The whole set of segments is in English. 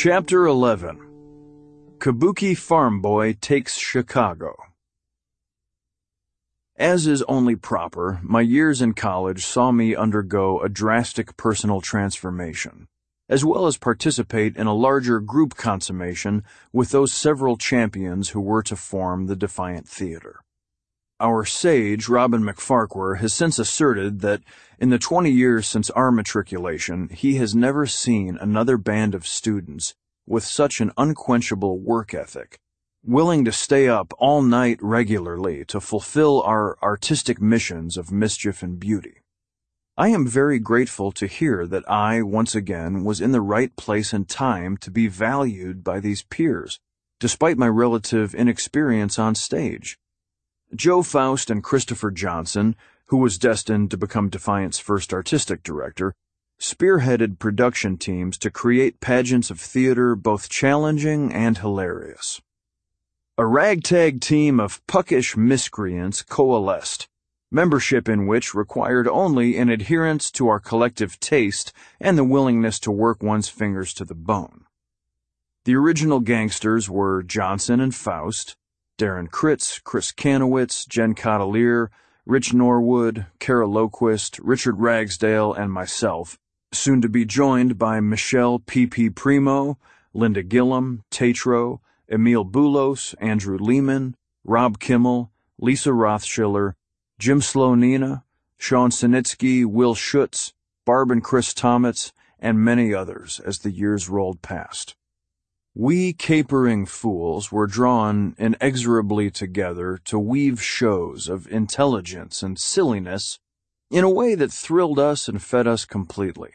Chapter 11. Kabuki Farm Boy Takes Chicago. As is only proper, my years in college saw me undergo a drastic personal transformation, as well as participate in a larger group consummation with those several champions who were to form the Defiant Theater. Our sage, Robin McFarquhar, has since asserted that in the 20 years since our matriculation, he has never seen another band of students with such an unquenchable work ethic, willing to stay up all night regularly to fulfill our artistic missions of mischief and beauty. I am very grateful to hear that I, once again, was in the right place and time to be valued by these peers, despite my relative inexperience on stage. Joe Faust and Christopher Johnson, who was destined to become Defiant's first artistic director, spearheaded production teams to create pageants of theater both challenging and hilarious. A ragtag team of puckish miscreants coalesced, membership in which required only an adherence to our collective taste and the willingness to work one's fingers to the bone. The original gangsters were Johnson and Faust, Darren Kritz, Chris Kanowitz, Jen Cotelier, Rich Norwood, Kara Loquist, Richard Ragsdale, and myself, soon to be joined by Michelle P.P. Primo, Linda Gillum, Tatro, Emil Boulos, Andrew Lehman, Rob Kimmel, Lisa Rothschiller, Jim Slonina, Sean Sinitsky, Will Schutz, Barb and Chris Tomitz, and many others as the years rolled past. We capering fools were drawn inexorably together to weave shows of intelligence and silliness in a way that thrilled us and fed us completely.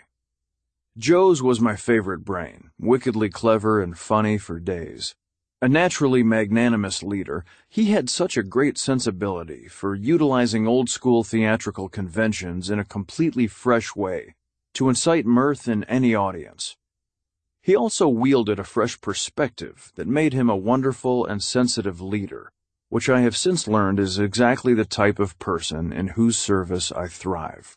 Joe's was my favorite brain, wickedly clever and funny for days. A naturally magnanimous leader, he had such a great sensibility for utilizing old-school theatrical conventions in a completely fresh way to incite mirth in any audience. He also wielded a fresh perspective that made him a wonderful and sensitive leader, which I have since learned is exactly the type of person in whose service I thrive.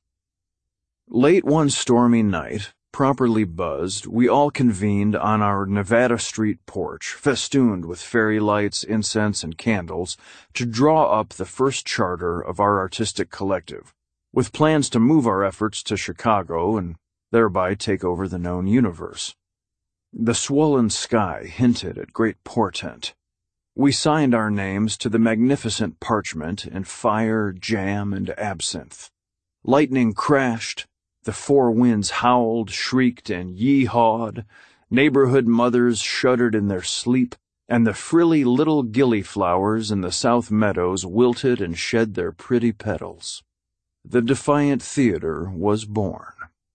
Late one stormy night, properly buzzed, we all convened on our Nevada Street porch, festooned with fairy lights, incense, and candles, to draw up the first charter of our artistic collective, with plans to move our efforts to Chicago and thereby take over the known universe. The swollen sky hinted at great portent. We signed our names to the magnificent parchment in fire, jam, and absinthe. Lightning crashed, the four winds howled, shrieked, and yee-hawed, neighborhood mothers shuddered in their sleep, and the frilly little gillyflowers in the south meadows wilted and shed their pretty petals. The Defiant Theater was born.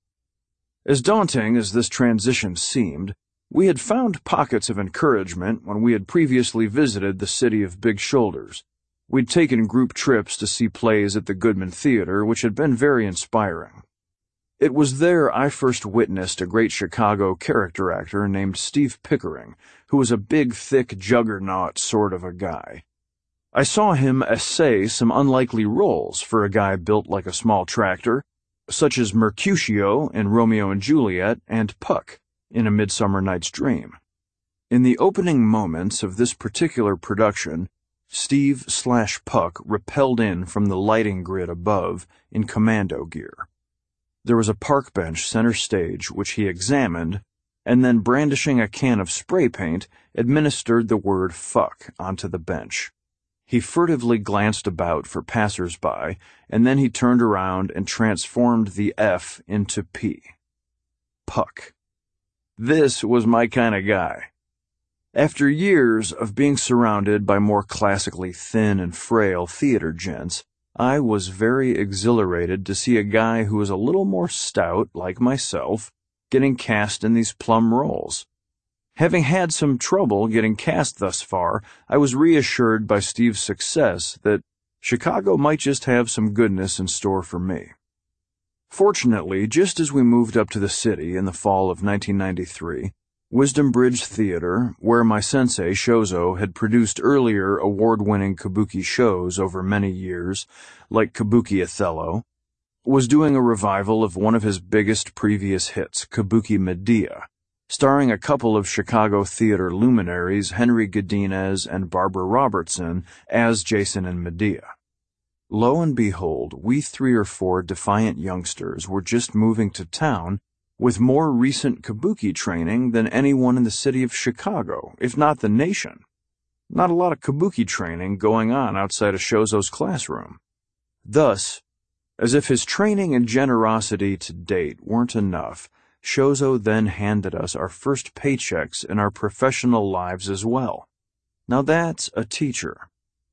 As daunting as this transition seemed, we had found pockets of encouragement when we had previously visited the city of big shoulders. We'd taken group trips to see plays at the Goodman Theater, which had been very inspiring. It was there I first witnessed a great Chicago character actor named Steve Pickering, who was a big, thick juggernaut sort of a guy. I saw him essay some unlikely roles for a guy built like a small tractor, such as Mercutio in Romeo and Juliet and Puck in A Midsummer Night's Dream. In the opening moments of this particular production, Steve/Puck rappelled in from the lighting grid above in commando gear. There was a park bench center stage which he examined, and then brandishing a can of spray paint, administered the word fuck onto the bench. He furtively glanced about for passers-by, and then he turned around and transformed the F into P. Puck. This was my kind of guy. After years of being surrounded by more classically thin and frail theater gents, I was very exhilarated to see a guy who was a little more stout, like myself, getting cast in these plum roles. Having had some trouble getting cast thus far, I was reassured by Steve's success that Chicago might just have some goodness in store for me. Fortunately, just as we moved up to the city in the fall of 1993, Wisdom Bridge Theater, where my sensei Shozo had produced earlier award-winning kabuki shows over many years, like Kabuki Othello, was doing a revival of one of his biggest previous hits, Kabuki Medea, starring a couple of Chicago theater luminaries, Henry Godinez and Barbara Robertson, as Jason and Medea. Lo and behold, we 3 or 4 defiant youngsters were just moving to town with more recent kabuki training than anyone in the city of Chicago, if not the nation. Not a lot of kabuki training going on outside of Shozo's classroom. Thus, as if his training and generosity to date weren't enough, Shozo then handed us our first paychecks in our professional lives as well. Now that's a teacher.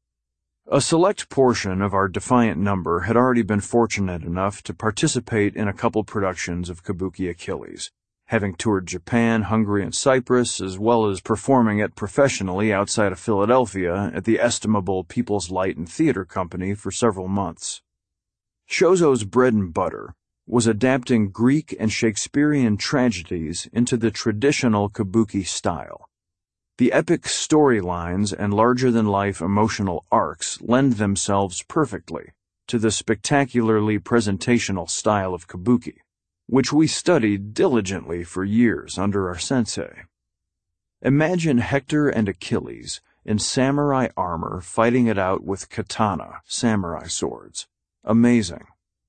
A select portion of our defiant number had already been fortunate enough to participate in a couple productions of Kabuki Achilles, having toured Japan, Hungary, and Cyprus, as well as performing it professionally outside of Philadelphia at the estimable People's Light and Theater Company for several months. Shozo's bread and butter was adapting Greek and Shakespearean tragedies into the traditional kabuki style. The epic storylines and larger-than-life emotional arcs lend themselves perfectly to the spectacularly presentational style of kabuki, which we studied diligently for years under our sensei. Imagine Hector and Achilles in samurai armor fighting it out with katana, samurai swords. Amazing.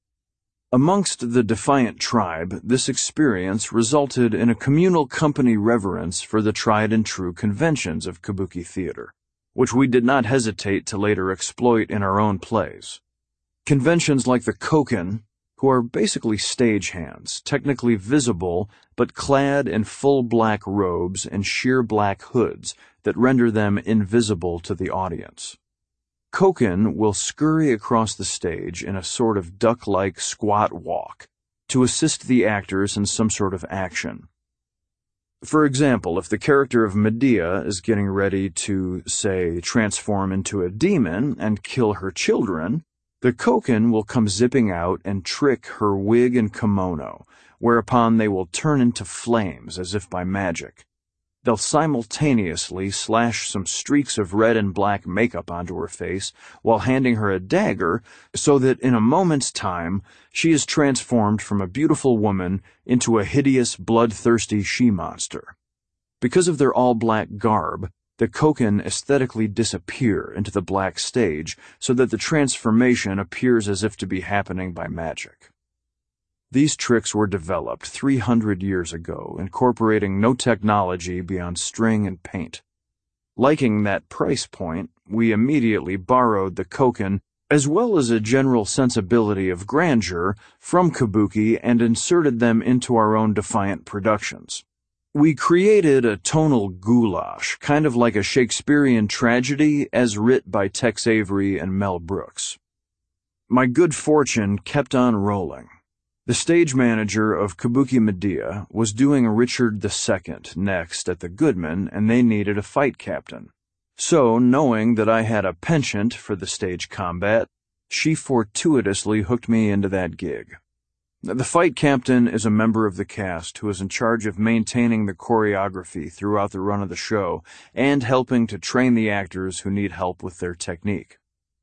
Amongst the defiant tribe, this experience resulted in a communal company reverence for the tried-and-true conventions of kabuki theater, which we did not hesitate to later exploit in our own plays. Conventions like the koken, who are basically stagehands, technically visible but clad in full black robes and sheer black hoods that render them invisible to the audience. Koken will scurry across the stage in a sort of duck-like squat walk to assist the actors in some sort of action. For example, if the character of Medea is getting ready to, say, transform into a demon and kill her children, the koken will come zipping out and trick her wig and kimono, whereupon they will turn into flames as if by magic. They'll simultaneously slash some streaks of red and black makeup onto her face while handing her a dagger so that in a moment's time she is transformed from a beautiful woman into a hideous, bloodthirsty she-monster. Because of their all-black garb, the koken aesthetically disappear into the black stage so that the transformation appears as if to be happening by magic. These tricks were developed 300 years ago, incorporating no technology beyond string and paint. Liking that price point, we immediately borrowed the koken as well as a general sensibility of grandeur from kabuki and inserted them into our own defiant productions. We created a tonal goulash, kind of like a Shakespearean tragedy as writ by Tex Avery and Mel Brooks. My good fortune kept on rolling. The stage manager of Kabuki Medea was doing Richard II next at the Goodman, and they needed a fight captain. So, knowing that I had a penchant for the stage combat, she fortuitously hooked me into that gig. The fight captain is a member of the cast who is in charge of maintaining the choreography throughout the run of the show and helping to train the actors who need help with their technique.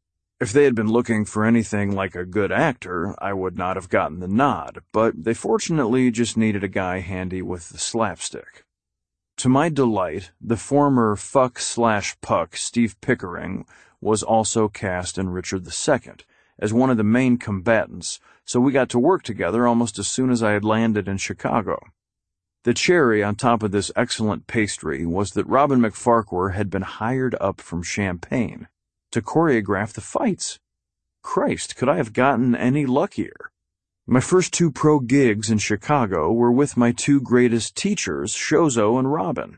If they had been looking for anything like a good actor, I would not have gotten the nod, but they fortunately just needed a guy handy with the slapstick. To my delight, the former fuck/puck Steve Pickering was also cast in Richard II as one of the main combatants, so we got to work together almost as soon as I had landed in Chicago. The cherry on top of this excellent pastry was that Robin McFarquhar had been hired up from Champaign to choreograph the fights. Christ, could I have gotten any luckier? My first 2 pro gigs in Chicago were with my 2 greatest teachers, Shozo and Robin.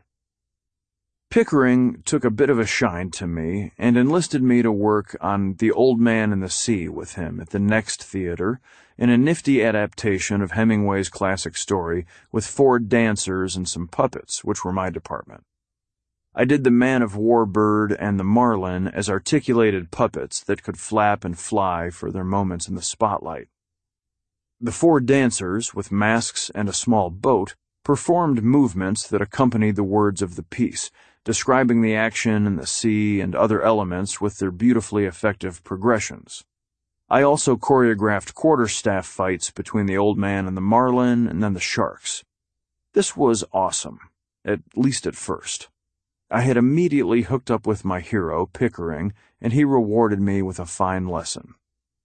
Pickering took a bit of a shine to me and enlisted me to work on The Old Man and the Sea with him at the Next Theater in a nifty adaptation of Hemingway's classic story with 4 dancers and some puppets, which were my department. I did the man-of-war bird and the marlin as articulated puppets that could flap and fly for their moments in the spotlight. The 4 dancers, with masks and a small boat, performed movements that accompanied the words of the piece, describing the action and the sea and other elements with their beautifully effective progressions. I also choreographed quarterstaff fights between the old man and the marlin and then the sharks. This was awesome, at least at first. I had immediately hooked up with my hero, Pickering, and he rewarded me with a fine lesson.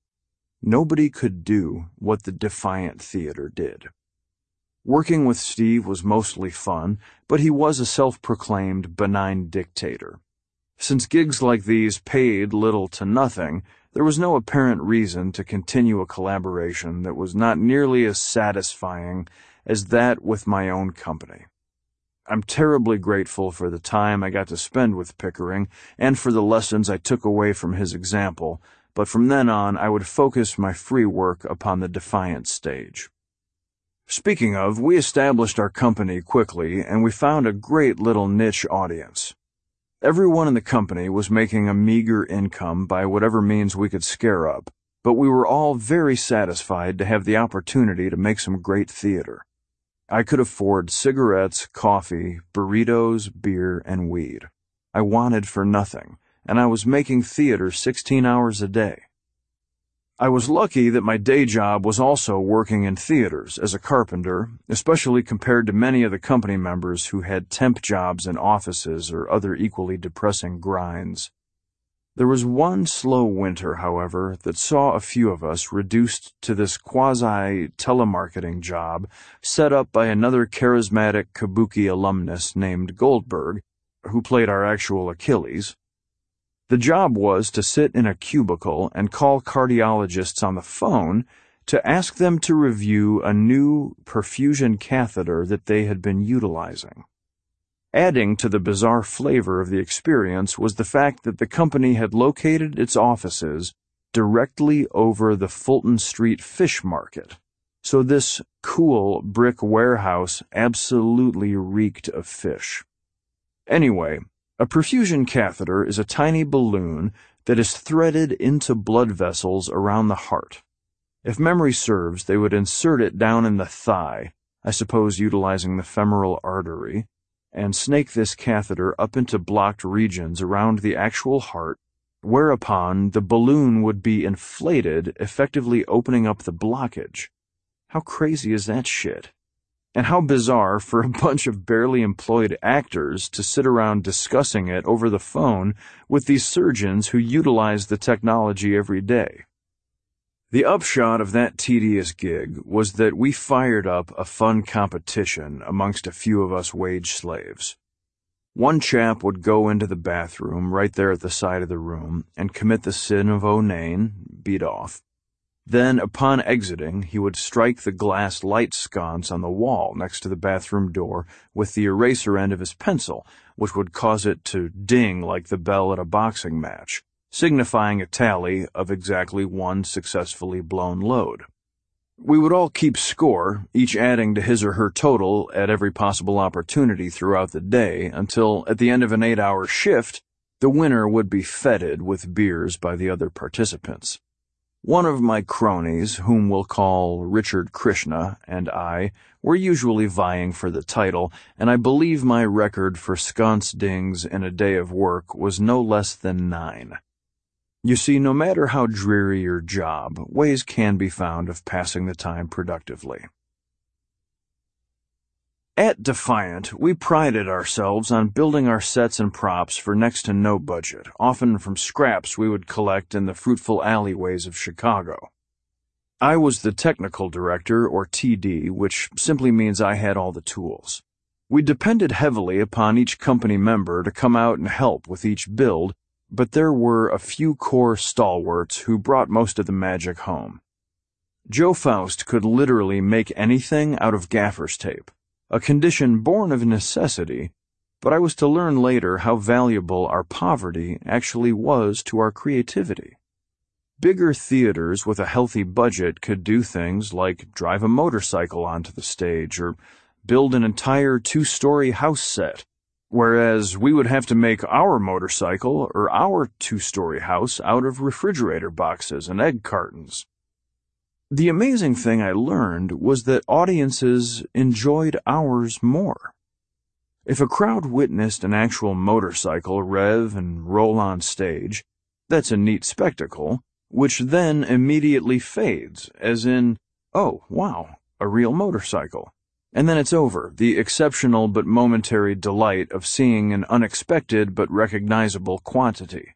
Nobody could do what the Defiant Theater did. Working with Steve was mostly fun, but he was a self-proclaimed benign dictator. Since gigs like these paid little to nothing, there was no apparent reason to continue a collaboration that was not nearly as satisfying as that with my own company. I'm terribly grateful for the time I got to spend with Pickering and for the lessons I took away from his example, but from then on I would focus my free work upon the Defiant stage. Speaking of, we established our company quickly, and we found a great little niche audience. Everyone in the company was making a meager income by whatever means we could scare up, but we were all very satisfied to have the opportunity to make some great theater. I could afford cigarettes, coffee, burritos, beer, and weed. I wanted for nothing, and I was making theater 16 hours a day. I was lucky that my day job was also working in theaters as a carpenter, especially compared to many of the company members who had temp jobs in offices or other equally depressing grinds. There was one slow winter, however, that saw a few of us reduced to this quasi-telemarketing job set up by another charismatic Kabuki alumnus named Goldberg, who played our actual Achilles. The job was to sit in a cubicle and call cardiologists on the phone to ask them to review a new perfusion catheter that they had been utilizing. Adding to the bizarre flavor of the experience was the fact that the company had located its offices directly over the Fulton Street Fish Market, so this cool brick warehouse absolutely reeked of fish. Anyway, a perfusion catheter is a tiny balloon that is threaded into blood vessels around the heart. If memory serves, they would insert it down in the thigh, I suppose utilizing the femoral artery, and snake this catheter up into blocked regions around the actual heart, whereupon the balloon would be inflated, effectively opening up the blockage. How crazy is that shit? And how bizarre for a bunch of barely employed actors to sit around discussing it over the phone with these surgeons who utilize the technology every day. The upshot of that tedious gig was that we fired up a fun competition amongst a few of us wage slaves. One chap would go into the bathroom right there at the side of the room and commit the sin of Onane, beat off. Then, upon exiting, he would strike the glass light sconce on the wall next to the bathroom door with the eraser end of his pencil, which would cause it to ding like the bell at a boxing match, signifying a tally of exactly one successfully blown load. We would all keep score, each adding to his or her total at every possible opportunity throughout the day, until, at the end of an 8-hour shift, the winner would be feted with beers by the other participants. One of my cronies, whom we'll call Richard Krishna, and I were usually vying for the title, and I believe my record for sconce dings in a day of work was no less than 9. You see, no matter how dreary your job, ways can be found of passing the time productively. At Defiant, we prided ourselves on building our sets and props for next to no budget, often from scraps we would collect in the fruitful alleyways of Chicago. I was the technical director, or TD, which simply means I had all the tools. We depended heavily upon each company member to come out and help with each build, but there were a few core stalwarts who brought most of the magic home. Joe Faust could literally make anything out of gaffer's tape, a condition born of necessity, but I was to learn later how valuable our poverty actually was to our creativity. Bigger theaters with a healthy budget could do things like drive a motorcycle onto the stage or build an entire 2-story house set, whereas we would have to make our motorcycle or our 2-story house out of refrigerator boxes and egg cartons. The amazing thing I learned was that audiences enjoyed ours more. If a crowd witnessed an actual motorcycle rev and roll on stage, that's a neat spectacle, which then immediately fades, as in, oh, wow, a real motorcycle. And then it's over, the exceptional but momentary delight of seeing an unexpected but recognizable quantity.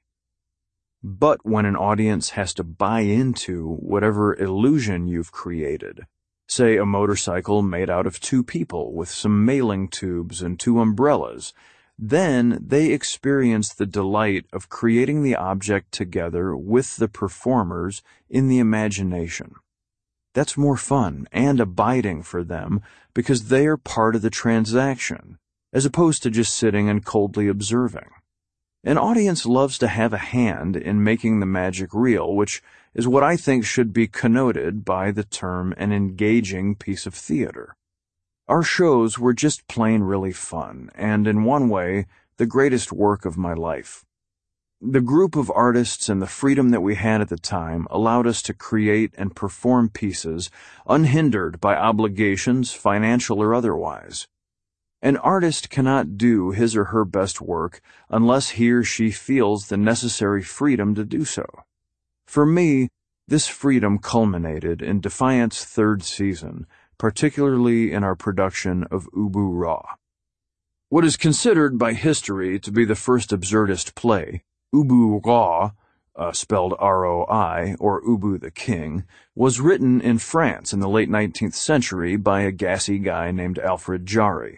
But when an audience has to buy into whatever illusion you've created, say a motorcycle made out of two people with some mailing tubes and two umbrellas, then they experience the delight of creating the object together with the performers in the imagination. That's more fun and abiding for them because they are part of the transaction, as opposed to just sitting and coldly observing. An audience loves to have a hand in making the magic real, which is what I think should be connoted by the term an engaging piece of theater. Our shows were just plain really fun, and in one way, the greatest work of my life. The group of artists and the freedom that we had at the time allowed us to create and perform pieces unhindered by obligations, financial or otherwise. An artist cannot do his or her best work unless he or she feels the necessary freedom to do so. For me, this freedom culminated in Defiant's third season, particularly in our production of Ubu Raw. What is considered by history to be the first absurdist play, Ubu Raw, spelled R-O-I, or Ubu the King, was written in France in the late 19th century by a gassy guy named Alfred Jarry.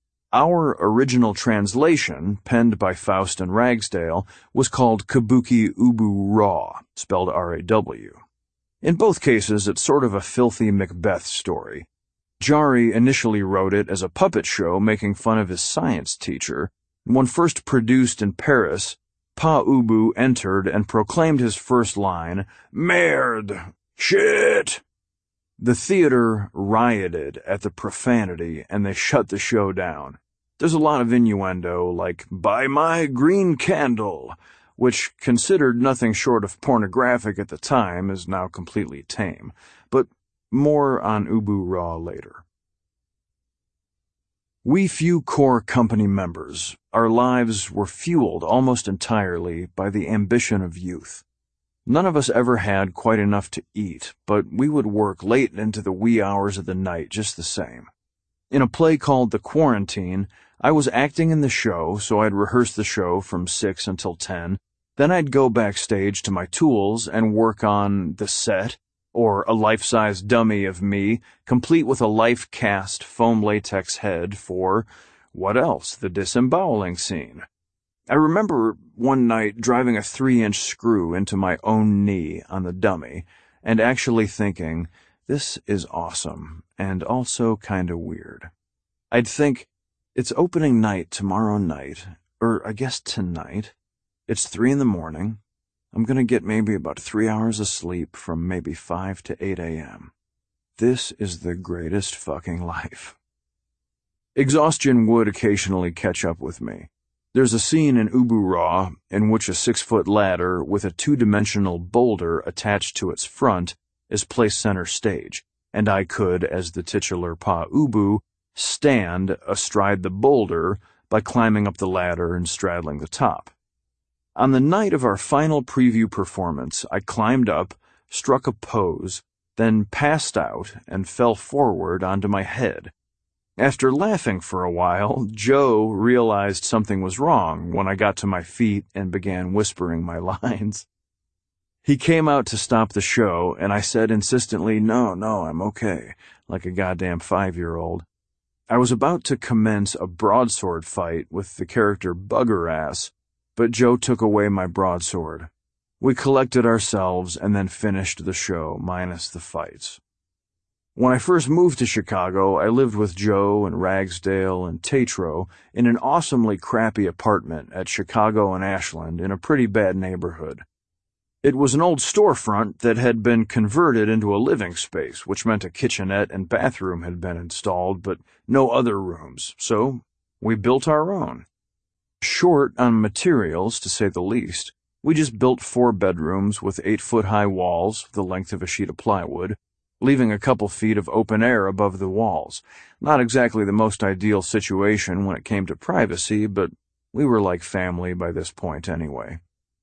Our original translation, penned by Faust and Ragsdale, was called Kabuki Ubu Raw, spelled R-A-W. In both cases, it's sort of a filthy Macbeth story. Jarry initially wrote it as a puppet show making fun of his science teacher, and when first produced in Paris, Pa Ubu entered and proclaimed his first line, "Merde! Shit!" The theater rioted at the profanity, and they shut the show down. There's a lot of innuendo, like, "By my green candle," which, considered nothing short of pornographic at the time, is now completely tame. But more on Ubu Raw later. We few core company members, our lives were fueled almost entirely by the ambition of youth. None of us ever had quite enough to eat, but we would work late into the wee hours of the night just the same. In a play called The Quarantine, I was acting in the show, so I'd rehearse the show from 6 until 10. Then I'd go backstage to my tools and work on the set, or a life-size dummy of me, complete with a life-cast foam latex head for, what else, the disemboweling scene. I remember one night driving a 3-inch screw into my own knee on the dummy and actually thinking, this is awesome and also kinda weird. I'd think, it's opening night tomorrow night, or I guess tonight. It's 3 in the morning. I'm gonna get maybe about 3 hours of sleep from maybe 5 to 8 a.m. This is the greatest fucking life. Exhaustion would occasionally catch up with me. There's a scene in Ubu Raw in which a 6-foot ladder with a 2-dimensional boulder attached to its front is placed center stage, and I could, as the titular Pa Ubu, stand astride the boulder by climbing up the ladder and straddling the top. On the night of our final preview performance, I climbed up, struck a pose, then passed out and fell forward onto my head. After laughing for a while, Joe realized something was wrong when I got to my feet and began whispering my lines. He came out to stop the show, and I said insistently, no, I'm okay, like a goddamn 5-year-old. I was about to commence a broadsword fight with the character Buggerass, but Joe took away my broadsword. We collected ourselves and then finished the show, minus the fights. When I first moved to Chicago, I lived with Joe and Ragsdale and Tatro in an awesomely crappy apartment at Chicago and Ashland in a pretty bad neighborhood. It was an old storefront that had been converted into a living space, which meant a kitchenette and bathroom had been installed, but no other rooms, so we built our own. Short on materials, to say the least, we just built 4 bedrooms with 8-foot-high walls, the length of a sheet of plywood, leaving a couple feet of open air above the walls. Not exactly the most ideal situation when it came to privacy, but we were like family by this point anyway.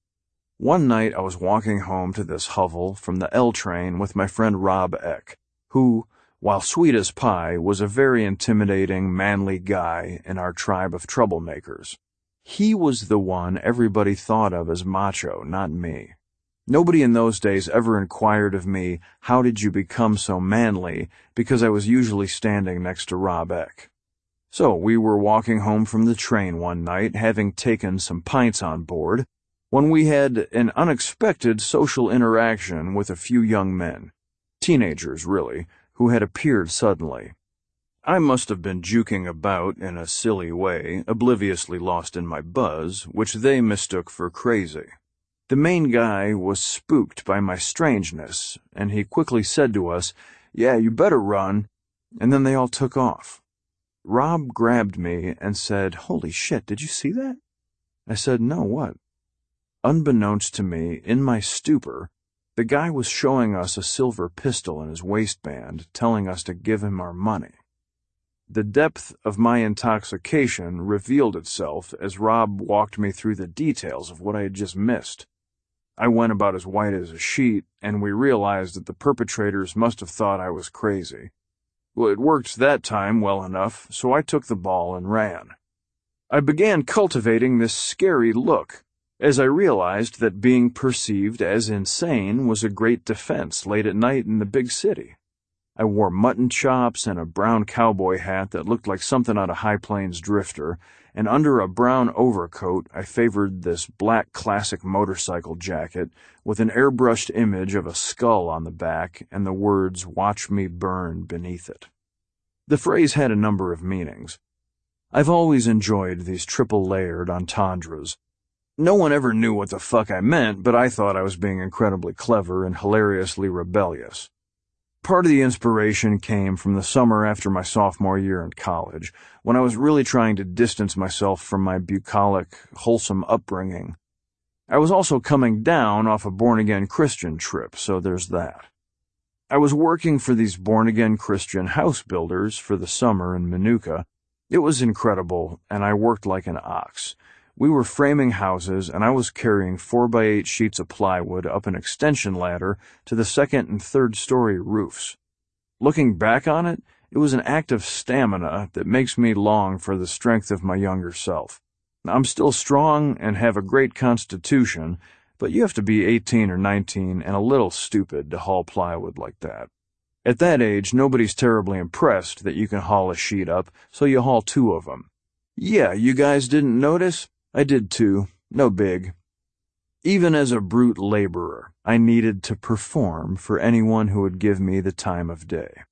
One night I was walking home to this hovel from the L train with my friend Rob Eck, who, while Sweet as Pie was a very intimidating, manly guy in our tribe of troublemakers. He was the one everybody thought of as macho, not me. Nobody in those days ever inquired of me, how did you become so manly, because I was usually standing next to Rob Eck. So we were walking home from the train one night, having taken some pints on board, when we had an unexpected social interaction with a few young men, teenagers really, who had appeared suddenly. I must have been juking about in a silly way, obliviously lost in my buzz, which they mistook for crazy. The main guy was spooked by my strangeness, and he quickly said to us, "Yeah, you better run," and then they all took off. Rob grabbed me and said, "Holy shit, did you see that?" I said, "No, what?" Unbeknownst to me, in my stupor, the guy was showing us a silver pistol in his waistband, telling us to give him our money. The depth of my intoxication revealed itself as Rob walked me through the details of what I had just missed. I went about as white as a sheet, and we realized that the perpetrators must have thought I was crazy. Well, it worked that time well enough, so I took the ball and ran. I began cultivating this scary look, as I realized that being perceived as insane was a great defense late at night in the big city. I wore mutton chops and a brown cowboy hat that looked like something out of High Plains Drifter, and under a brown overcoat I favored this black classic motorcycle jacket with an airbrushed image of a skull on the back and the words "Watch me burn" beneath it. The phrase had a number of meanings. I've always enjoyed these triple-layered entendres. No one ever knew what the fuck I meant, but I thought I was being incredibly clever and hilariously rebellious. Part of the inspiration came from the summer after my sophomore year in college, when I was really trying to distance myself from my bucolic, wholesome upbringing. I was also coming down off a born-again Christian trip, so there's that. I was working for these born-again Christian house builders for the summer in Minooka. It was incredible, and I worked like an ox. We were framing houses, and I was carrying 4x8 sheets of plywood up an extension ladder to the second and third story roofs. Looking back on it, it was an act of stamina that makes me long for the strength of my younger self. I'm still strong and have a great constitution, but you have to be 18 or 19 and a little stupid to haul plywood like that. At that age, nobody's terribly impressed that you can haul a sheet up, so you haul 2 of them. Yeah, you guys didn't notice? I did too. No big. Even as a brute laborer, I needed to perform for anyone who would give me the time of day.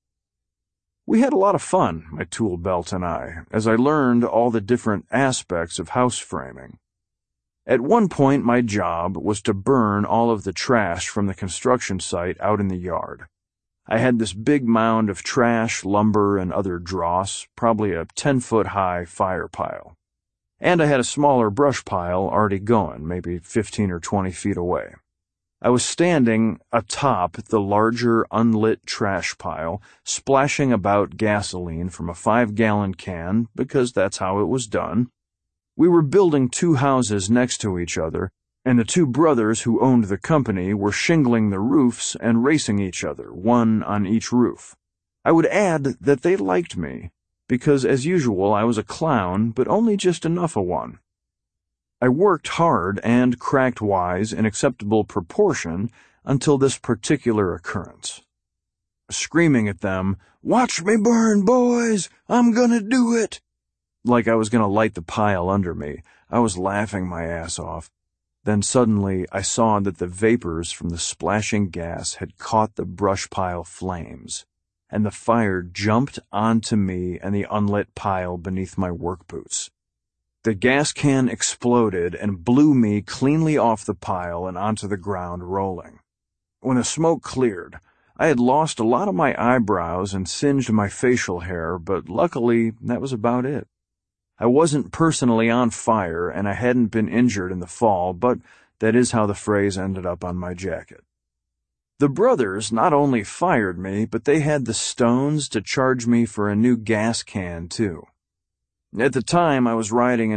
We had a lot of fun, my tool belt and I, as I learned all the different aspects of house framing. At one point, my job was to burn all of the trash from the construction site out in the yard. I had this big mound of trash, lumber, and other dross, probably a 10-foot-high fire pile. And I had a smaller brush pile already going, maybe 15 or 20 feet away. I was standing atop the larger unlit trash pile, splashing about gasoline from a 5-gallon can, because that's how it was done. We were building 2 houses next to each other, and the 2 brothers who owned the company were shingling the roofs and racing each other, one on each roof. I would add that they liked me, because as usual I was a clown, but only just enough of one. I worked hard and cracked wise in acceptable proportion until this particular occurrence. Screaming at them, "Watch me burn, boys! I'm gonna do it!" Like I was gonna light the pile under me, I was laughing my ass off. Then suddenly I saw that the vapors from the splashing gas had caught the brush pile flames, and the fire jumped onto me and the unlit pile beneath my work boots. The gas can exploded and blew me cleanly off the pile and onto the ground rolling. When the smoke cleared, I had lost a lot of my eyebrows and singed my facial hair, but luckily that was about it. I wasn't personally on fire and I hadn't been injured in the fall, but that is how the phrase ended up on my jacket. The brothers not only fired me, but they had the stones to charge me for a new gas can, too. At the time, I was riding a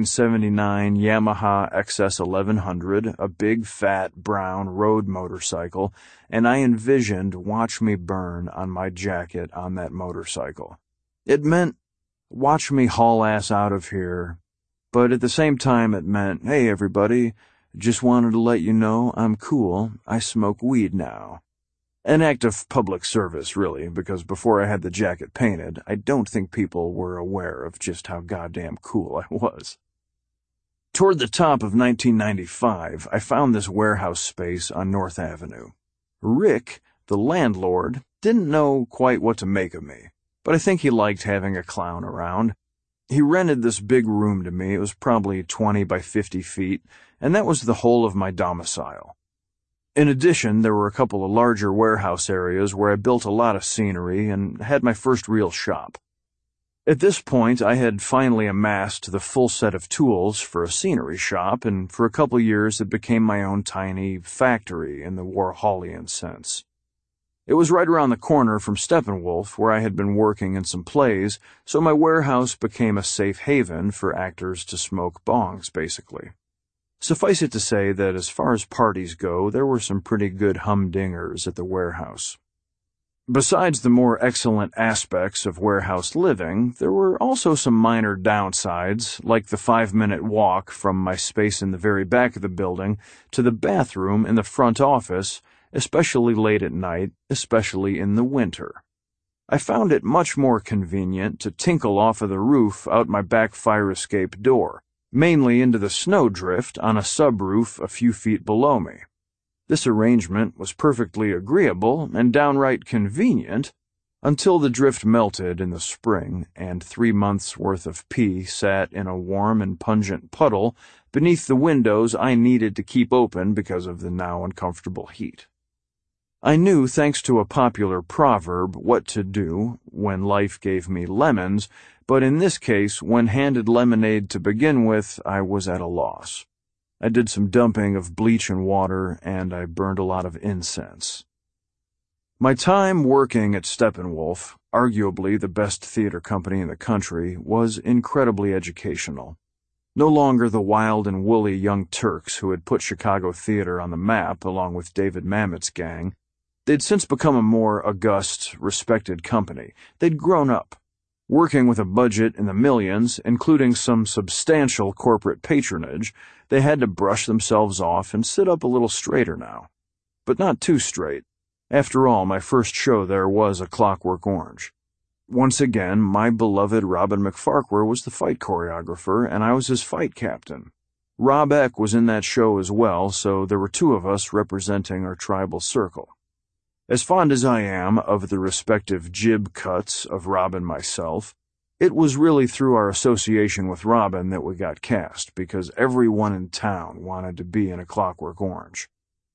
1979 Yamaha XS 1100, a big, fat, brown road motorcycle, and I envisioned "Watch Me Burn" on my jacket on that motorcycle. It meant, watch me haul ass out of here, but at the same time it meant, hey everybody, just wanted to let you know I'm cool, I smoke weed now. An act of public service, really, because before I had the jacket painted, I don't think people were aware of just how goddamn cool I was. Toward the top of 1995, I found this warehouse space on North Avenue. Rick, the landlord, didn't know quite what to make of me, but I think he liked having a clown around. He rented this big room to me. It was probably 20 by 50 feet, and that was the whole of my domicile. In addition, there were a couple of larger warehouse areas where I built a lot of scenery and had my first real shop. At this point, I had finally amassed the full set of tools for a scenery shop, and for a couple of years it became my own tiny factory in the Warholian sense. It was right around the corner from Steppenwolf, where I had been working in some plays, so my warehouse became a safe haven for actors to smoke bongs, basically. Suffice it to say that as far as parties go, there were some pretty good humdingers at the warehouse. Besides the more excellent aspects of warehouse living, there were also some minor downsides, like the 5-minute walk from my space in the very back of the building to the bathroom in the front office, especially late at night, especially in the winter. I found it much more convenient to tinkle off of the roof out my back fire escape door, mainly into the snowdrift on a subroof a few feet below me. This arrangement was perfectly agreeable and downright convenient until the drift melted in the spring and 3 months' worth of pee sat in a warm and pungent puddle beneath the windows I needed to keep open because of the now uncomfortable heat. I knew, thanks to a popular proverb, what to do when life gave me lemons, but in this case, when handed lemonade to begin with, I was at a loss. I did some dumping of bleach and water, and I burned a lot of incense. My time working at Steppenwolf, arguably the best theater company in the country, was incredibly educational. No longer the wild and woolly young Turks who had put Chicago theater on the map along with David Mamet's gang. They'd since become a more august, respected company. They'd grown up, working with a budget in the millions, including some substantial corporate patronage. They had to brush themselves off and sit up a little straighter now. But not too straight. After all, my first show there was A Clockwork Orange. Once again, my beloved Robin McFarquhar was the fight choreographer, and I was his fight captain. Rob Eck was in that show as well, so there were 2 of us representing our tribal circle. As fond as I am of the respective jib cuts of Rob and myself, it was really through our association with Robin that we got cast, because everyone in town wanted to be in A Clockwork Orange.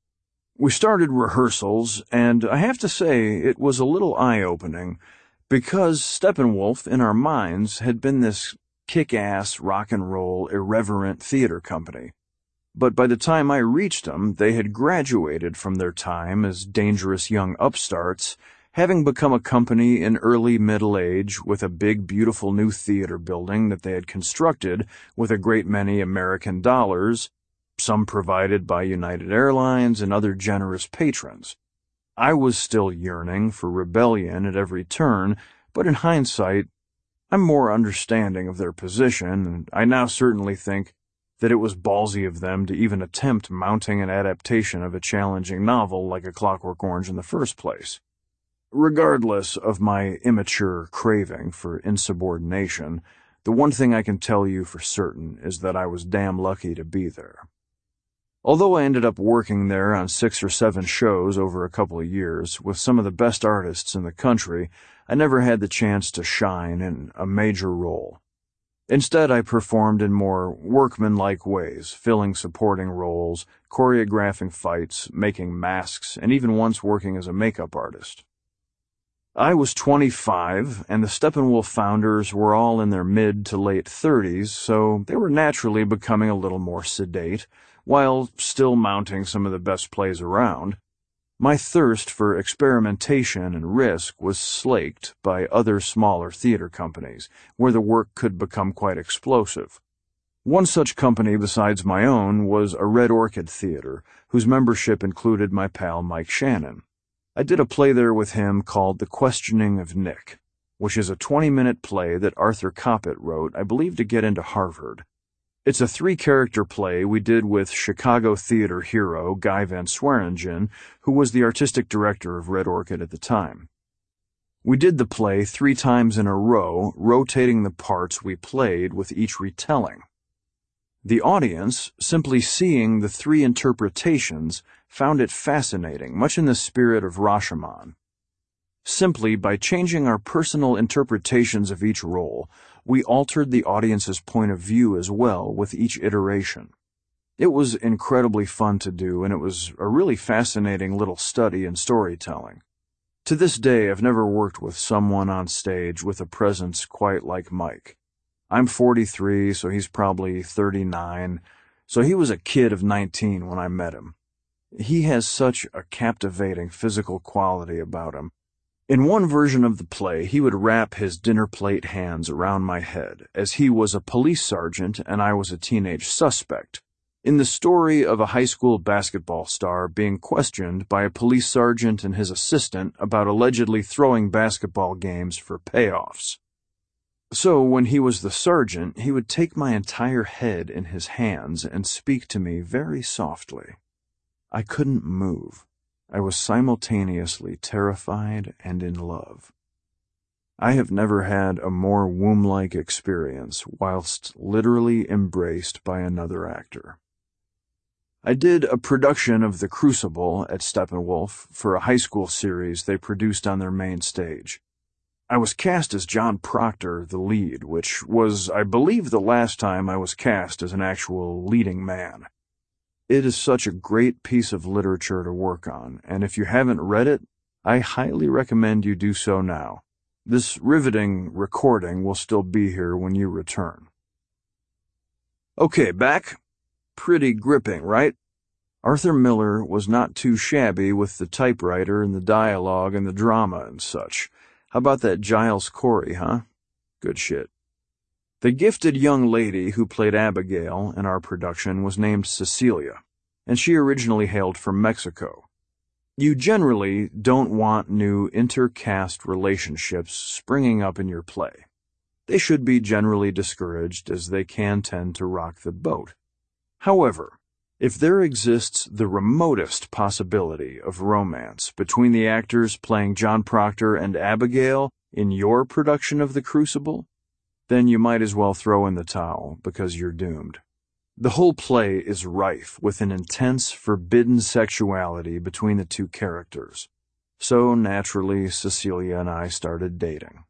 We started rehearsals, and I have to say it was a little eye-opening, because Steppenwolf, in our minds, had been this kick-ass, rock-and-roll, irreverent theater company. But by the time I reached them, they had graduated from their time as dangerous young upstarts, having become a company in early middle age with a big, beautiful new theater building that they had constructed with a great many American dollars, some provided by United Airlines and other generous patrons. I was still yearning for rebellion at every turn, but in hindsight, I'm more understanding of their position, and I now certainly think that it was ballsy of them to even attempt mounting an adaptation of a challenging novel like A Clockwork Orange in the first place. Regardless of my immature craving for insubordination, the one thing I can tell you for certain is that I was damn lucky to be there. Although I ended up working there on 6 or 7 shows over a couple of years with some of the best artists in the country, I never had the chance to shine in a major role. Instead, I performed in more workmanlike ways, filling supporting roles, choreographing fights, making masks, and even once working as a makeup artist. I was 25, and the Steppenwolf founders were all in their mid to late 30s, so they were naturally becoming a little more sedate, while still mounting some of the best plays around. My thirst for experimentation and risk was slaked by other smaller theater companies, where the work could become quite explosive. One such company besides my own was a Red Orchid Theater, whose membership included my pal Mike Shannon. I did a play there with him called The Questioning of Nick, which is a 20-minute play that Arthur Koppett wrote, I believe, to get into Harvard. It's a 3-character play we did with Chicago theater hero Guy Van Swearingen, who was the artistic director of Red Orchid at the time. We did the play 3 times in a row, rotating the parts we played with each retelling. The audience, simply seeing the 3 interpretations, found it fascinating, much in the spirit of Rashomon. Simply by changing our personal interpretations of each role, we altered the audience's point of view as well with each iteration. It was incredibly fun to do, and it was a really fascinating little study in storytelling. To this day, I've never worked with someone on stage with a presence quite like Mike. I'm 43, so he's probably 39, so he was a kid of 19 when I met him. He has such a captivating physical quality about him. In one version of the play, he would wrap his dinner plate hands around my head, as he was a police sergeant and I was a teenage suspect, in the story of a high school basketball star being questioned by a police sergeant and his assistant about allegedly throwing basketball games for payoffs. So when he was the sergeant, he would take my entire head in his hands and speak to me very softly. I couldn't move. I was simultaneously terrified and in love. I have never had a more womb-like experience whilst literally embraced by another actor. I did a production of The Crucible at Steppenwolf for a high school series they produced on their main stage. I was cast as John Proctor, the lead, which was, I believe, the last time I was cast as an actual leading man. It is such a great piece of literature to work on, and if you haven't read it, I highly recommend you do so now. This riveting recording will still be here when you return. Okay, back. Pretty gripping, right? Arthur Miller was not too shabby with the typewriter and the dialogue and the drama and such. How about that Giles Corey, huh? Good shit. The gifted young lady who played Abigail in our production was named Cecilia, and she originally hailed from Mexico. You generally don't want new inter-caste relationships springing up in your play. They should be generally discouraged, as they can tend to rock the boat. However, if there exists the remotest possibility of romance between the actors playing John Proctor and Abigail in your production of The Crucible, then you might as well throw in the towel, because you're doomed. The whole play is rife with an intense, forbidden sexuality between the 2 characters. So, naturally, Cecilia and I started dating.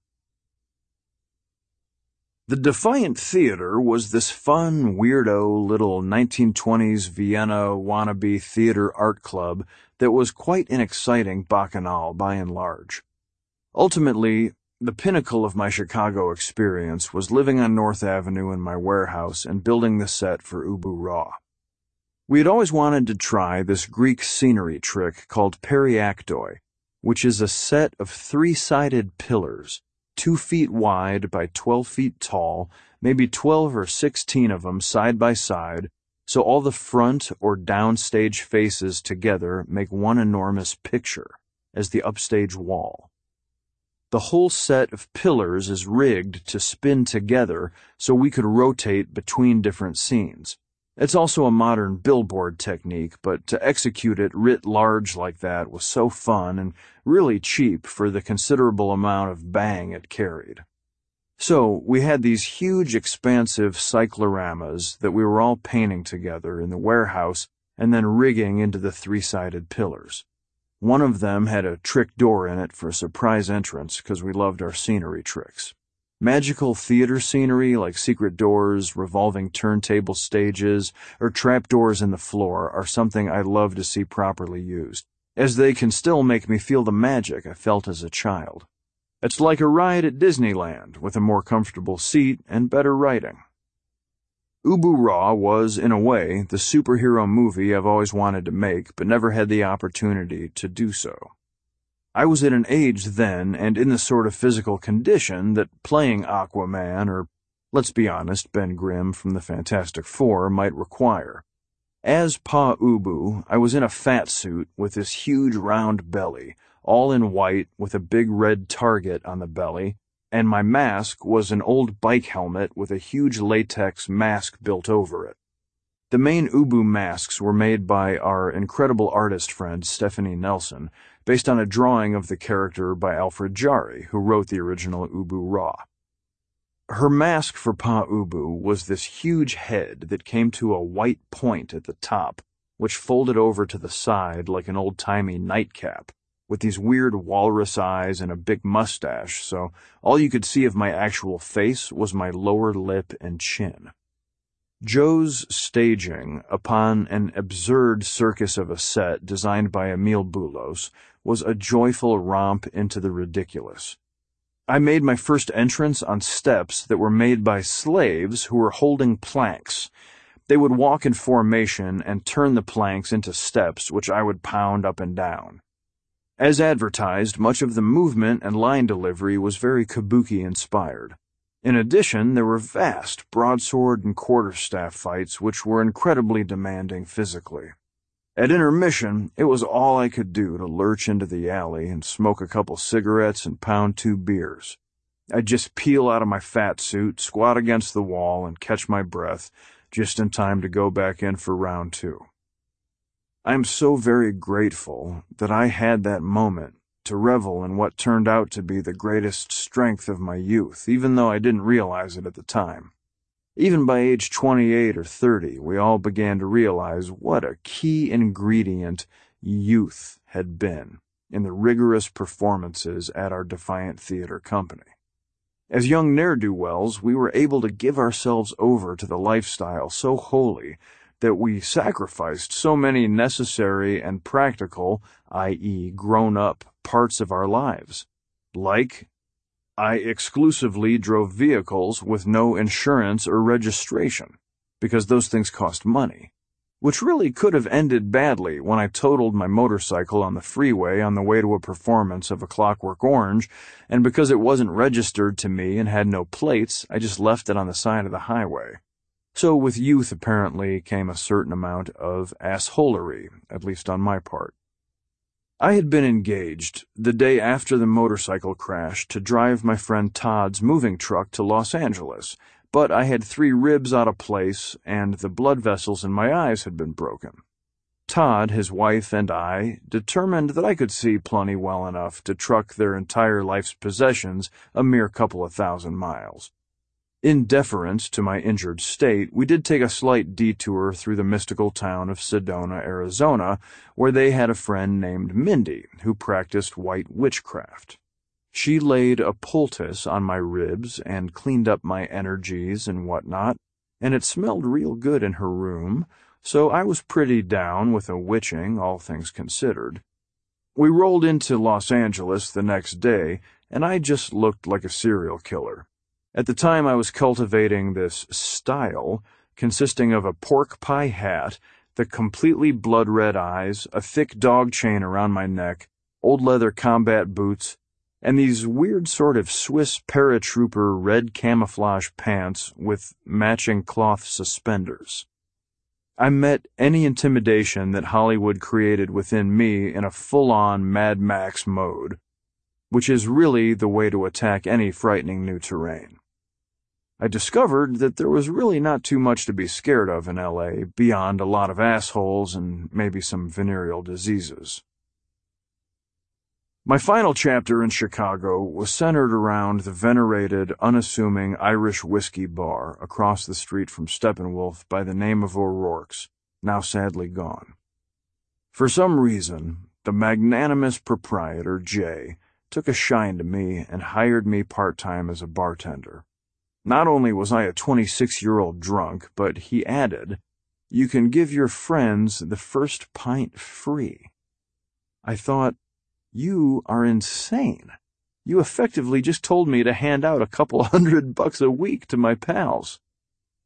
The Defiant Theater was this fun, weirdo little 1920s Vienna wannabe theater art club that was quite an exciting bacchanal by and large. Ultimately, the pinnacle of my Chicago experience was living on North Avenue in my warehouse and building the set for Ubu Raw. We had always wanted to try this Greek scenery trick called periaktoi, which is a set of 3-sided pillars, 2 feet wide by 12 feet tall, maybe 12 or 16 of them side by side, so all the front or downstage faces together make one enormous picture, as the upstage wall. The whole set of pillars is rigged to spin together so we could rotate between different scenes. It's also a modern billboard technique, but to execute it writ large like that was so fun and really cheap for the considerable amount of bang it carried. So we had these huge, expansive cycloramas that we were all painting together in the warehouse and then rigging into the 3-sided pillars. One of them had a trick door in it for a surprise entrance because we loved our scenery tricks. Magical theater scenery like secret doors, revolving turntable stages, or trapdoors in the floor are something I love to see properly used, as they can still make me feel the magic I felt as a child. It's like a ride at Disneyland with a more comfortable seat and better writing. Ubu Raw was, in a way, the superhero movie I've always wanted to make, but never had the opportunity to do so. I was at an age then and in the sort of physical condition that playing Aquaman, or, let's be honest, Ben Grimm from the Fantastic Four, might require. As Pa Ubu, I was in a fat suit with this huge round belly, all in white with a big red target on the belly, and my mask was an old bike helmet with a huge latex mask built over it. The main Ubu masks were made by our incredible artist friend Stephanie Nelson, based on a drawing of the character by Alfred Jarry, who wrote the original Ubu Raw. Her mask for Pa Ubu was this huge head that came to a white point at the top, which folded over to the side like an old-timey nightcap, with these weird walrus eyes and a big mustache, so all you could see of my actual face was my lower lip and chin. Joe's staging, upon an absurd circus of a set designed by Emile Boulos, was a joyful romp into the ridiculous. I made my first entrance on steps that were made by slaves who were holding planks. They would walk in formation and turn the planks into steps, which I would pound up and down. As advertised, much of the movement and line delivery was very kabuki-inspired. In addition, there were vast broadsword and quarterstaff fights which were incredibly demanding physically. At intermission, it was all I could do to lurch into the alley and smoke a couple cigarettes and pound 2 beers. I'd just peel out of my fat suit, squat against the wall, and catch my breath, just in time to go back in for round 2. I'm so very grateful that I had that moment to revel in what turned out to be the greatest strength of my youth, even though I didn't realize it at the time. Even by age 28 or 30, we all began to realize what a key ingredient youth had been in the rigorous performances at our Defiant Theater Company. As young ne'er-do-wells, we were able to give ourselves over to the lifestyle so wholly that we sacrificed so many necessary and practical, i.e., grown-up, parts of our lives. Like, I exclusively drove vehicles with no insurance or registration, because those things cost money, which really could have ended badly when I totaled my motorcycle on the freeway on the way to a performance of A Clockwork Orange, and because it wasn't registered to me and had no plates, I just left it on the side of the highway. So with youth apparently came a certain amount of assholery, at least on my part. I had been engaged, the day after the motorcycle crash, to drive my friend Todd's moving truck to Los Angeles, but I had 3 ribs out of place and the blood vessels in my eyes had been broken. Todd, his wife, and I determined that I could see plenty well enough to truck their entire life's possessions a mere couple of thousand miles. In deference to my injured state, we did take a slight detour through the mystical town of Sedona, Arizona, where they had a friend named Mindy, who practiced white witchcraft. She laid a poultice on my ribs and cleaned up my energies and whatnot, and it smelled real good in her room, so I was pretty down with a witching, all things considered. We rolled into Los Angeles the next day, and I just looked like a serial killer. At the time, I was cultivating this style, consisting of a pork pie hat, the completely blood-red eyes, a thick dog chain around my neck, old leather combat boots, and these weird sort of Swiss paratrooper red camouflage pants with matching cloth suspenders. I met any intimidation that Hollywood created within me in a full-on Mad Max mode, which is really the way to attack any frightening new terrain. I discovered that there was really not too much to be scared of in L.A. beyond a lot of assholes and maybe some venereal diseases. My final chapter in Chicago was centered around the venerated, unassuming Irish whiskey bar across the street from Steppenwolf by the name of O'Rourke's, now sadly gone. For some reason, the magnanimous proprietor, Jay, took a shine to me and hired me part-time as a bartender. Not only was I a 26-year-old drunk, but he added, "You can give your friends the first pint free." I thought, you are insane. You effectively just told me to hand out a couple $100 a week to my pals.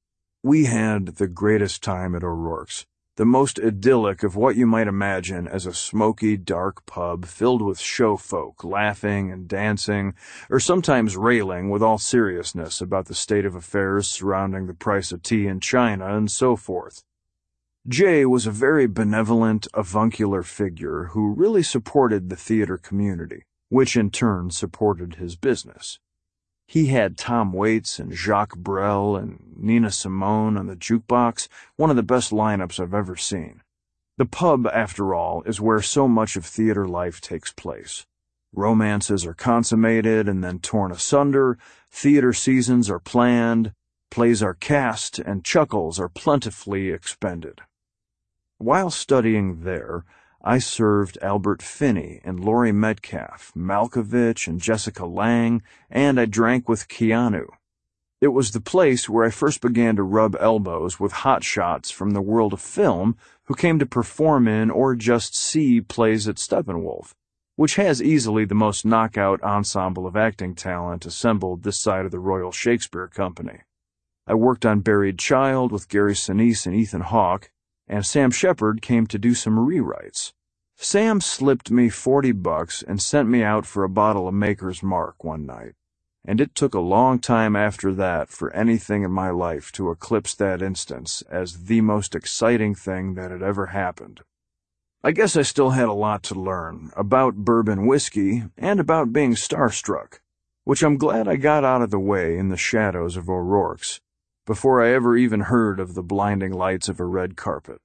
We had the greatest time at O'Rourke's, the most idyllic of what you might imagine as a smoky, dark pub filled with show folk laughing and dancing, or sometimes railing with all seriousness about the state of affairs surrounding the price of tea in China and so forth. Jay was a very benevolent, avuncular figure who really supported the theater community, which in turn supported his business. He had Tom Waits and Jacques Brel and Nina Simone on the jukebox, one of the best lineups I've ever seen. The pub, after all, is where so much of theater life takes place. Romances are consummated and then torn asunder, theater seasons are planned, plays are cast, and chuckles are plentifully expended. While studying there, I served Albert Finney and Laurie Metcalf, Malkovich and Jessica Lange, and I drank with Keanu. It was the place where I first began to rub elbows with hotshots from the world of film who came to perform in or just see plays at Steppenwolf, which has easily the most knockout ensemble of acting talent assembled this side of the Royal Shakespeare Company. I worked on Buried Child with Gary Sinise and Ethan Hawke, and Sam Shepard came to do some rewrites. Sam slipped me $40 and sent me out for a bottle of Maker's Mark one night, and it took a long time after that for anything in my life to eclipse that instance as the most exciting thing that had ever happened. I guess I still had a lot to learn about bourbon whiskey and about being starstruck, which I'm glad I got out of the way in the shadows of O'Rourke's, before I ever even heard of the blinding lights of a red carpet.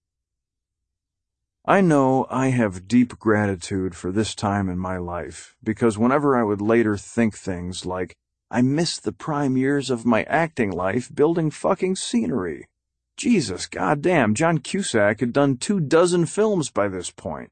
I know I have deep gratitude for this time in my life, because whenever I would later think things like, I missed the prime years of my acting life building fucking scenery. Jesus goddamn, John Cusack had done 24 films by this point.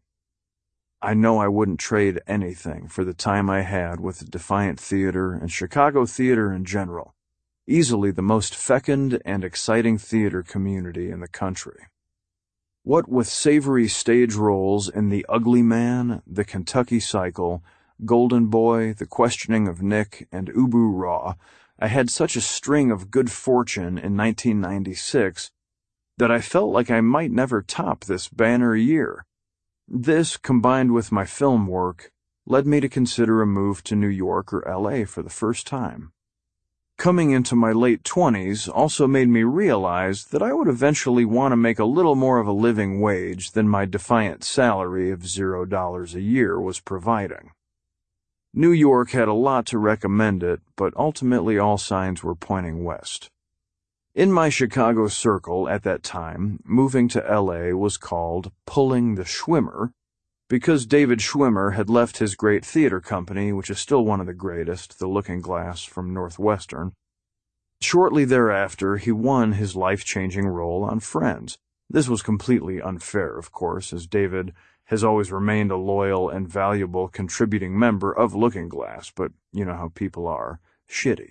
I know I wouldn't trade anything for the time I had with the Defiant Theater and Chicago theater in general. Easily the most fecund and exciting theater community in the country. What with savory stage roles in The Ugly Man, The Kentucky Cycle, Golden Boy, The Questioning of Nick, and Ubu Raw, I had such a string of good fortune in 1996 that I felt like I might never top this banner year. This, combined with my film work, led me to consider a move to New York or LA for the first time. Coming into my late 20s also made me realize that I would eventually want to make a little more of a living wage than my defiant salary of $0 a year was providing. New York had a lot to recommend it, but ultimately all signs were pointing west. In my Chicago circle at that time, moving to LA was called pulling the Schwimmer, because David Schwimmer had left his great theater company, which is still one of the greatest, the Looking Glass from Northwestern. Shortly thereafter, he won his life-changing role on Friends. This was completely unfair, of course, as David has always remained a loyal and valuable contributing member of Looking Glass, but you know how people are, shitty.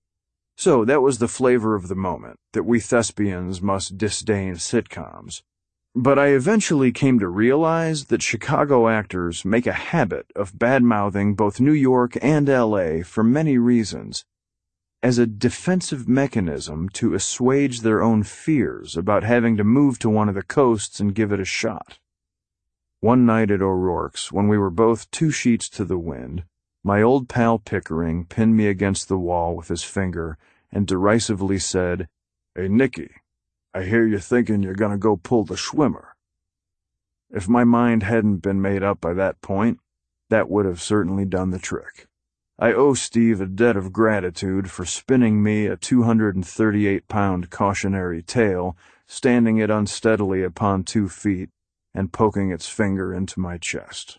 So that was the flavor of the moment, that we thespians must disdain sitcoms. But I eventually came to realize that Chicago actors make a habit of bad-mouthing both New York and LA for many reasons, as a defensive mechanism to assuage their own fears about having to move to one of the coasts and give it a shot. One night at O'Rourke's, when we were both 2 sheets to the wind, my old pal Pickering pinned me against the wall with his finger and derisively said, "Hey, Nicky, I hear you thinking you're gonna go pull the Schwimmer." If my mind hadn't been made up by that point, that would have certainly done the trick. I owe Steve a debt of gratitude for spinning me a 238-pound cautionary tale, standing it unsteadily upon 2 feet, and poking its finger into my chest.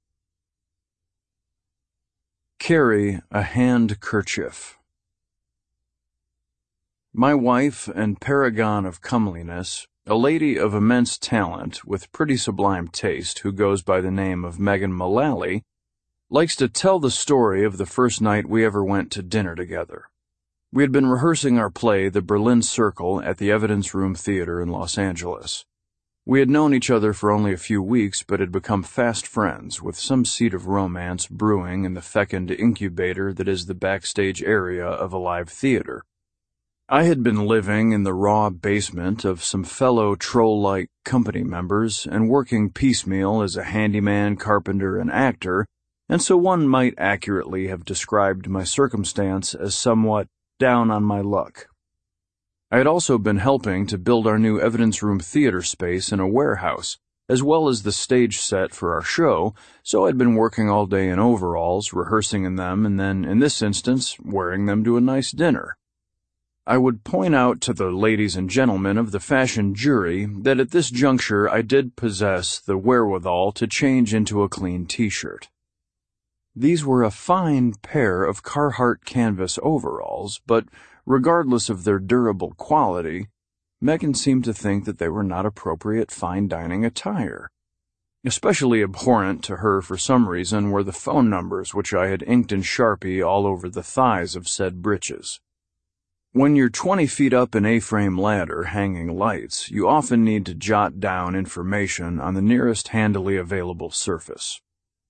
Carry a handkerchief. My wife and paragon of comeliness, a lady of immense talent with pretty sublime taste who goes by the name of Megan Mullally, likes to tell the story of the first night we ever went to dinner together. We had been rehearsing our play, The Berlin Circle, at the Evidence Room Theater in Los Angeles. We had known each other for only a few weeks, but had become fast friends, with some seed of romance brewing in the fecund incubator that is the backstage area of a live theater. I had been living in the raw basement of some fellow troll-like company members and working piecemeal as a handyman, carpenter, and actor, and so one might accurately have described my circumstance as somewhat down on my luck. I had also been helping to build our new evidence room theater space in a warehouse, as well as the stage set for our show, so I'd been working all day in overalls, rehearsing in them, and then, in this instance, wearing them to a nice dinner. I would point out to the ladies and gentlemen of the fashion jury that at this juncture I did possess the wherewithal to change into a clean t-shirt. These were a fine pair of Carhartt canvas overalls, but regardless of their durable quality, Megan seemed to think that they were not appropriate fine dining attire. Especially abhorrent to her for some reason were the phone numbers which I had inked in Sharpie all over the thighs of said breeches. When you're 20 feet up an A-frame ladder hanging lights, you often need to jot down information on the nearest handily available surface.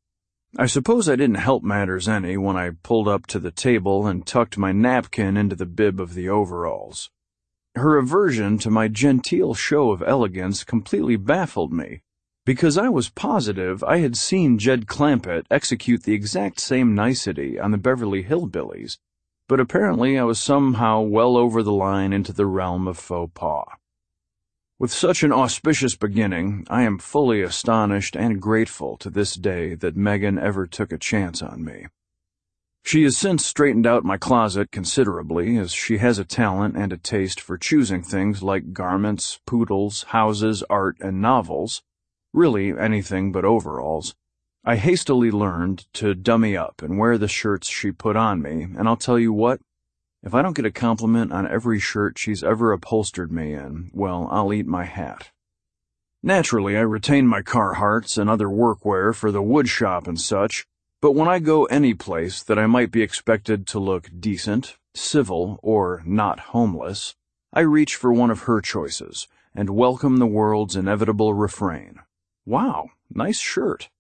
I suppose I didn't help matters any when I pulled up to the table and tucked my napkin into the bib of the overalls. Her aversion to my genteel show of elegance completely baffled me, because I was positive I had seen Jed Clampett execute the exact same nicety on the Beverly Hillbillies, but apparently I was somehow well over the line into the realm of faux pas. With such an auspicious beginning, I am fully astonished and grateful to this day that Megan ever took a chance on me. She has since straightened out my closet considerably, as she has a talent and a taste for choosing things like garments, poodles, houses, art, and novels, really anything but overalls. I hastily learned to dummy up and wear the shirts she put on me, and I'll tell you what, if I don't get a compliment on every shirt she's ever upholstered me in, well, I'll eat my hat. Naturally, I retain my Carhartts and other workwear for the wood shop and such, but when I go any place that I might be expected to look decent, civil, or not homeless, I reach for one of her choices and welcome the world's inevitable refrain. Wow, nice shirt.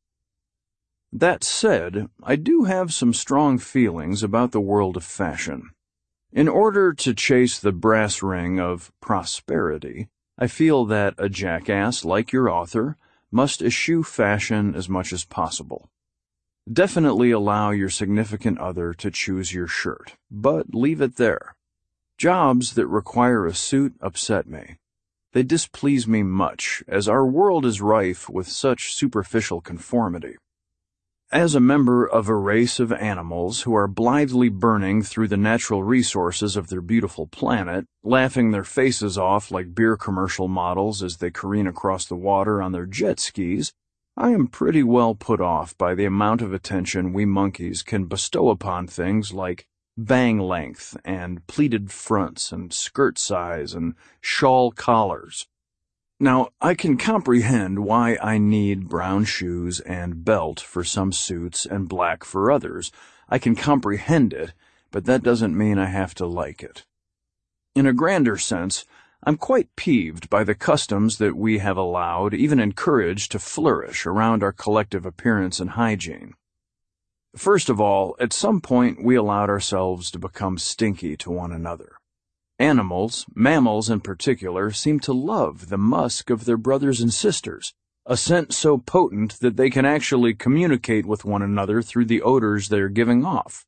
That said, I do have some strong feelings about the world of fashion. In order to chase the brass ring of prosperity, I feel that a jackass like your author must eschew fashion as much as possible. Definitely allow your significant other to choose your shirt, but leave it there. Jobs that require a suit upset me. They displease me much, as our world is rife with such superficial conformity. As a member of a race of animals who are blithely burning through the natural resources of their beautiful planet, laughing their faces off like beer commercial models as they careen across the water on their jet skis, I am pretty well put off by the amount of attention we monkeys can bestow upon things like bang length and pleated fronts and skirt size and shawl collars. Now, I can comprehend why I need brown shoes and belt for some suits and black for others. I can comprehend it, but that doesn't mean I have to like it. In a grander sense, I'm quite peeved by the customs that we have allowed, even encouraged, to flourish around our collective appearance and hygiene. First of all, at some point we allowed ourselves to become stinky to one another. Animals, mammals in particular, seem to love the musk of their brothers and sisters, a scent so potent that they can actually communicate with one another through the odors they are giving off.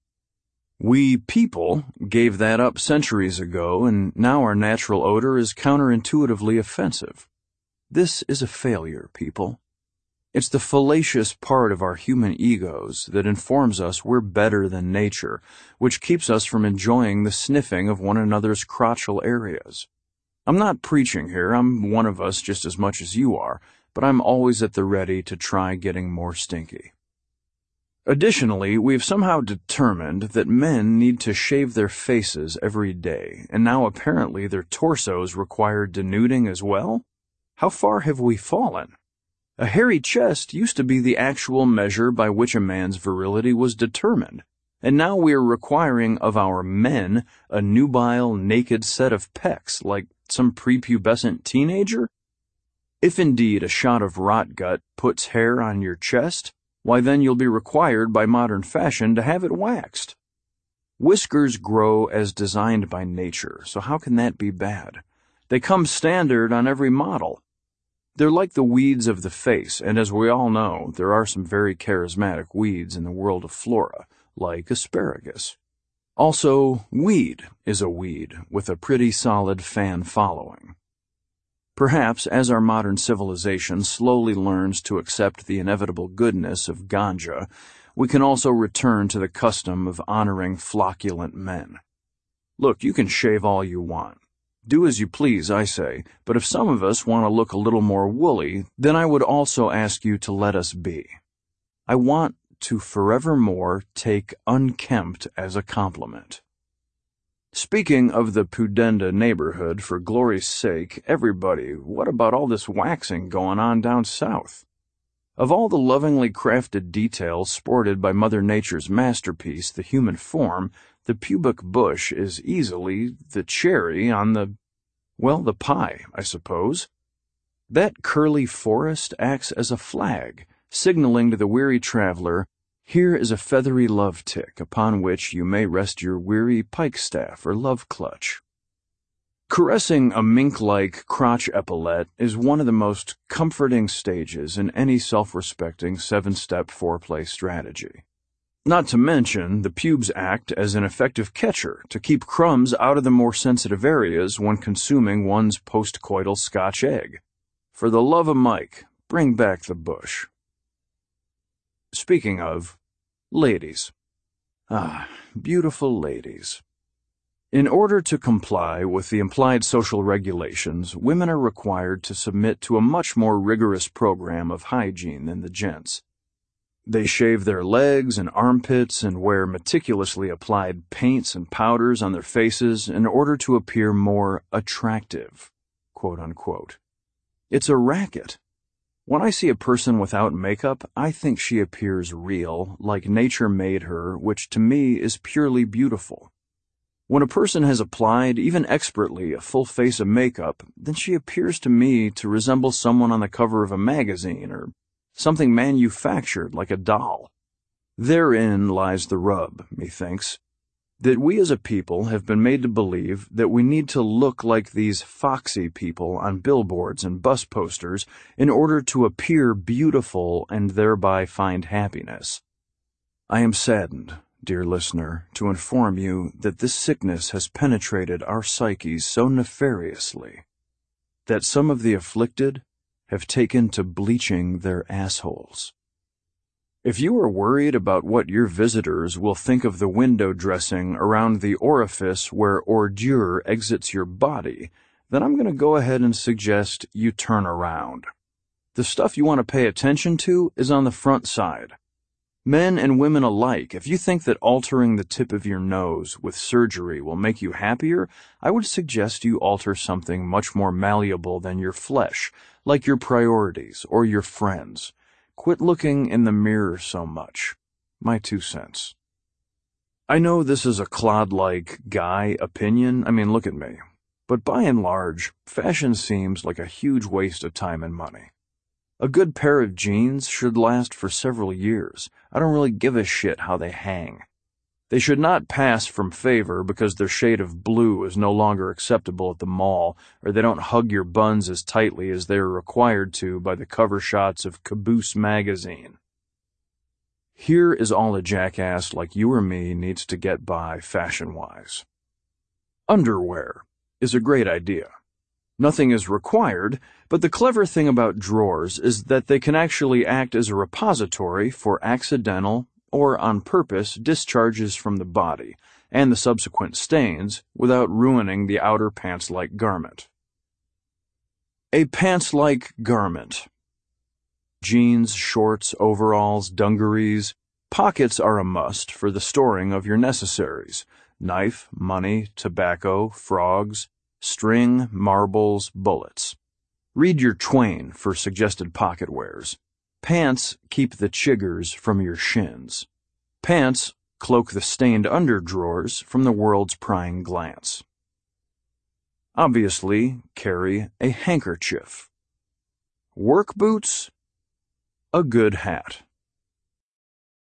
We people gave that up centuries ago, and now our natural odor is counterintuitively offensive. This is a failure, people. It's the fallacious part of our human egos that informs us we're better than nature, which keeps us from enjoying the sniffing of one another's crotchal areas. I'm not preaching here, I'm one of us just as much as you are, but I'm always at the ready to try getting more stinky. Additionally, we've somehow determined that men need to shave their faces every day, and now apparently their torsos require denuding as well? How far have we fallen? A hairy chest used to be the actual measure by which a man's virility was determined, and now we are requiring of our men a nubile, naked set of pecs like some prepubescent teenager? If indeed a shot of rot gut puts hair on your chest, why then you'll be required by modern fashion to have it waxed. Whiskers grow as designed by nature, so how can that be bad? They come standard on every model. They're like the weeds of the face, and as we all know, there are some very charismatic weeds in the world of flora, like asparagus. Also, weed is a weed with a pretty solid fan following. Perhaps as our modern civilization slowly learns to accept the inevitable goodness of ganja, we can also return to the custom of honoring flocculent men. Look, you can shave all you want. Do as you please, I say, but if some of us want to look a little more woolly, then I would also ask you to let us be. I want to forevermore take unkempt as a compliment. Speaking of the Pudenda neighborhood, for glory's sake, everybody, what about all this waxing going on down south? Of all the lovingly crafted details sported by Mother Nature's masterpiece, the human form, the pubic bush is easily the cherry on the pie, I suppose. That curly forest acts as a flag, signaling to the weary traveler, here is a feathery love tick upon which you may rest your weary pikestaff or love clutch. Caressing a mink-like crotch epaulette is one of the most comforting stages in any self-respecting 7-step foreplay strategy. Not to mention, the pubes act as an effective catcher to keep crumbs out of the more sensitive areas when consuming one's postcoital Scotch egg. For the love of Mike, bring back the bush. Speaking of, ladies. Beautiful ladies. In order to comply with the implied social regulations, women are required to submit to a much more rigorous program of hygiene than the gents. They shave their legs and armpits and wear meticulously applied paints and powders on their faces in order to appear more attractive, quote unquote. It's a racket. When I see a person without makeup, I think she appears real, like nature made her, which to me is purely beautiful. When a person has applied, even expertly, a full face of makeup, then she appears to me to resemble someone on the cover of a magazine or something manufactured like a doll. Therein lies the rub, methinks, that we as a people have been made to believe that we need to look like these foxy people on billboards and bus posters in order to appear beautiful and thereby find happiness. I am saddened, dear listener, to inform you that this sickness has penetrated our psyches so nefariously that some of the afflicted have taken to bleaching their assholes. If you are worried about what your visitors will think of the window dressing around the orifice where ordure exits your body, then I'm going to go ahead and suggest you turn around. The stuff you want to pay attention to is on the front side. Men and women alike, if you think that altering the tip of your nose with surgery will make you happier, I would suggest you alter something much more malleable than your flesh, like your priorities or your friends. Quit looking in the mirror so much. My 2 cents. I know this is a clod-like guy opinion. I mean, look at me. But by and large, fashion seems like a huge waste of time and money. A good pair of jeans should last for several years. I don't really give a shit how they hang. They should not pass from favor because their shade of blue is no longer acceptable at the mall, or they don't hug your buns as tightly as they are required to by the cover shots of Caboose magazine. Here is all a jackass like you or me needs to get by fashion-wise. Underwear is a great idea. Nothing is required, but the clever thing about drawers is that they can actually act as a repository for accidental or on purpose discharges from the body and the subsequent stains without ruining the outer pants-like garment. A pants-like garment. Jeans, shorts, overalls, dungarees. Pockets are a must for the storing of your necessaries: knife, money, tobacco, frogs, string, marbles, bullets. Read your Twain for suggested pocket wares. Pants keep the chiggers from your shins. Pants cloak the stained underdrawers from the world's prying glance. Obviously, carry a handkerchief. Work boots? A good hat.